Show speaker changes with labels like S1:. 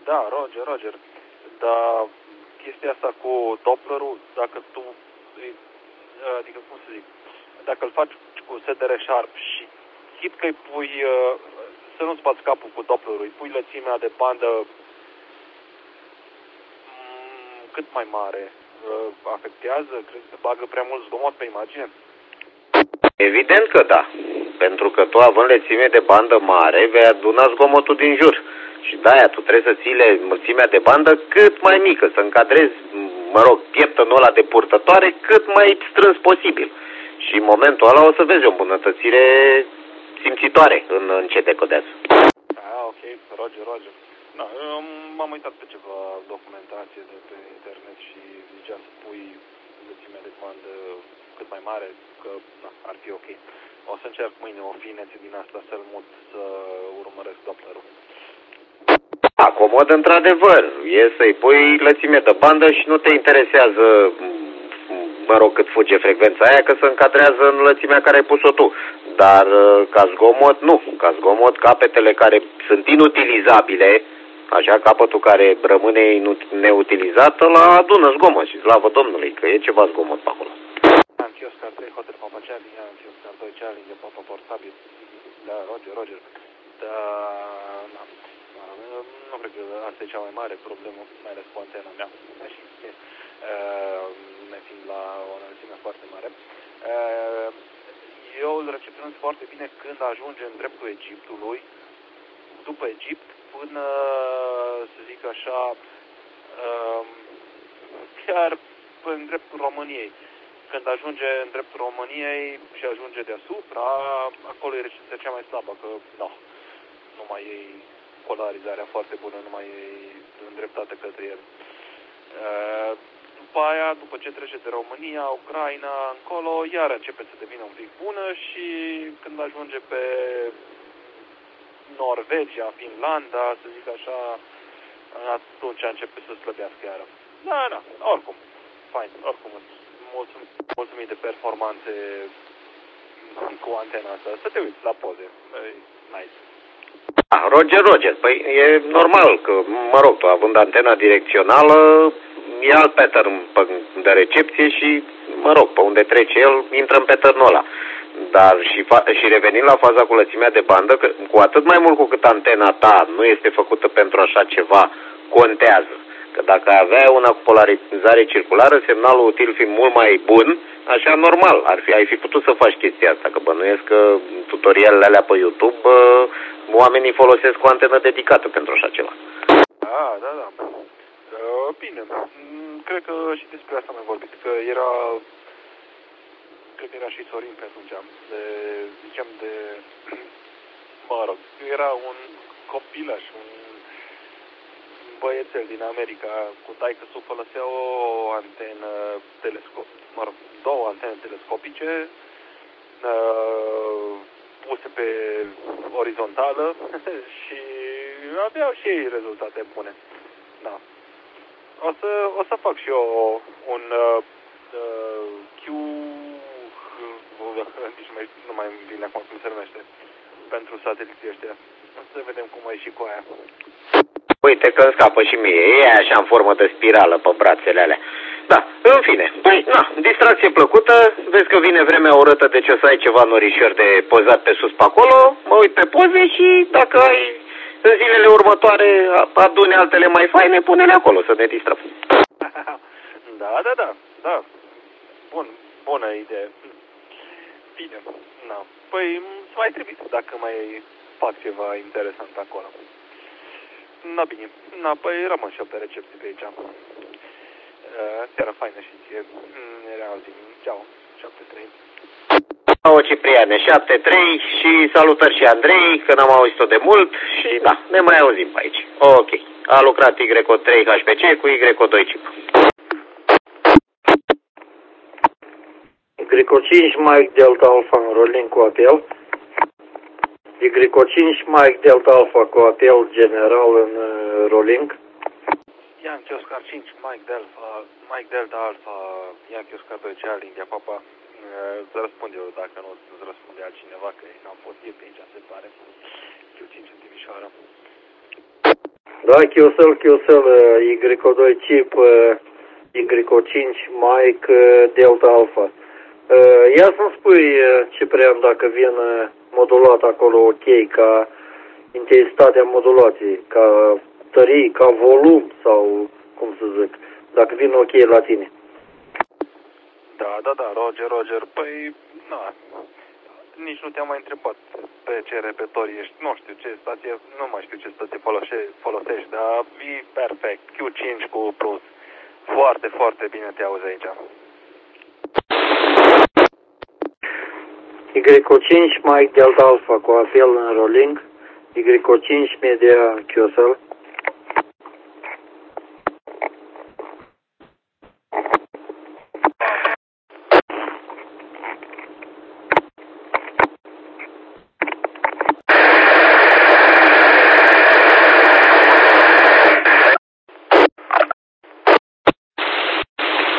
S1: Da, Roger. Dar chestia asta cu Dopplerul, dacă tu, adică cum să zic, dacă îl faci cu SDR Sharp și chit că îi pui, să nu-ți bați capul cu Dopplerul, îi pui lățimea de bandă cât mai mare, afectează, crezi că bagă prea mult zgomot pe imagine?
S2: Evident că da, pentru că tu având lățime de bandă mare, vei aduna zgomotul din jur. Și de-aia tu trebuie să ții mulțimea de bandă cât mai mică, să încadrezi, pieptănul ăla de purtătoare cât mai strâns posibil. Și în momentul ăla o să vezi o îmbunătățire simțitoare în ce decodează.
S1: Ok, Roger. Da, m-am uitat pe ceva documentație de pe internet și zicea să pui lățimea de bandă cât mai mare, că ar fi ok. O să încerc mâine o finețe din asta să-l mut, să urmăresc Dopplerul.
S2: Comod într-adevăr, e să-i pui lățime de bandă și nu te interesează, cât fuge frecvența aia, că se încadrează în lățimea care ai pus-o tu. Dar ca zgomot, nu. Ca zgomot, capetele care sunt inutilizabile, așa, capătul care rămâne neutilizat, ăla adună zgomot și slavă Domnului, că e ceva zgomot pe acolo.
S1: Am Oscar 3, Hotel Papa Charlie, am Oscar 2, Charlie, de Papa Portabil. Da, Roger. Da, nu cred că asta e cea mai mare problemă, mai ales cu antena mea. Și fiind la o înălțime foarte mare. Eu îl recepționez foarte bine când ajunge în dreptul Egiptului, după Egipt, până, să zic așa, chiar în dreptul României. Când ajunge în dreptul României și ajunge deasupra, acolo e recepția cea mai slabă, că nu mai e polarizarea foarte bună, nu mai e îndreptată către el. După aia, după ce trece de România, Ucraina, încolo, iar începe să devină un pic bună și când ajunge pe Norvegia, Finlanda, să zic așa, atunci începe să slăbească iară. Da, oricum, fain, oricum, mulțumim de performanțe cu antena asta. Să te uiți la poze, nice.
S2: Roger, păi e normal că, tu având antena direcțională, e alt pattern de recepție și, pe unde trece el, intră în patternul ăla. Dar și revenind la faza cu lățimea de bandă, că, cu atât mai mult cu cât antena ta nu este făcută pentru așa ceva, contează. Că dacă avea una cu polarizare circulară, semnalul util fiind mult mai bun, așa normal, ai fi putut să faci chestia asta, că bănuiesc că tutorialele alea pe YouTube, oamenii folosesc o antenă dedicată pentru așa ceva.
S1: Da. Bine, cred că și despre asta am vorbit, că cred că era și Sorin pe atunci, era un copilăș, un băiețel din America cu taică-su folosea o antenă două antene telescopice puse pe orizontală și aveau și ei rezultate bune. Da. O să fac și eu un Q, nici nu mai vine acum cum se numește, pentru sateliții ăștia. O să vedem cum e și cu aia.
S2: Uite că îmi scapă și mie, e așa în formă de spirală pe brațele alea. Da, în fine, distracție plăcută, vezi că vine vremea urâtă, deci o să ai ceva norișor de pozat pe sus pe acolo, mă uit pe poze și dacă ai în zilele următoare adune altele mai faine, pune-le acolo să ne distrăm.
S1: Da. Bună idee. Bine, Păi, să mai trimit dacă mai fac ceva interesant acolo. Bine. Păi rămân și eu pe recepție pe aici. Seara faină și ție. Era zi. Ceau. 7-3.
S2: Ciao, Cipriane, 7-3 și salutări și Andrei, că n-am auzit-o de mult și ne mai auzim pe aici. Ok. A lucrat Y3 HPC cu Y2 chip.
S3: Y5 Mike Delta Alpha în rolling cu apel. Y5 Mike Delta Alpha cu apel general în rolling.
S1: Yankee Oscar 5 Mike Delta Alpha Yankee Oscar 2 Charlie India Papa. Să răspund eu dacă nu îți răspunde altcineva, că e cam fost pe aici, se pare. Q5 în Timișoara.
S3: Da, QSL, Y2 chip, Y5 Mike, Delta Alpha. Ia să-mi spui, Ciprian, dacă vine modulat acolo ok, ca intensitatea modulației, ca tării, ca volum sau cum să zic, dacă vine ok la tine.
S1: Da, Roger. Păi, na, nici nu te-am mai întrebat pe ce repertor ești. Nu știu ce stație, nu mai știu ce stație folosești, dar e perfect. Q5 cu plus. Foarte, foarte bine te auzi aici.
S3: Y5 Mike Delta Alpha cu apel în rolling, Y5 media QSL.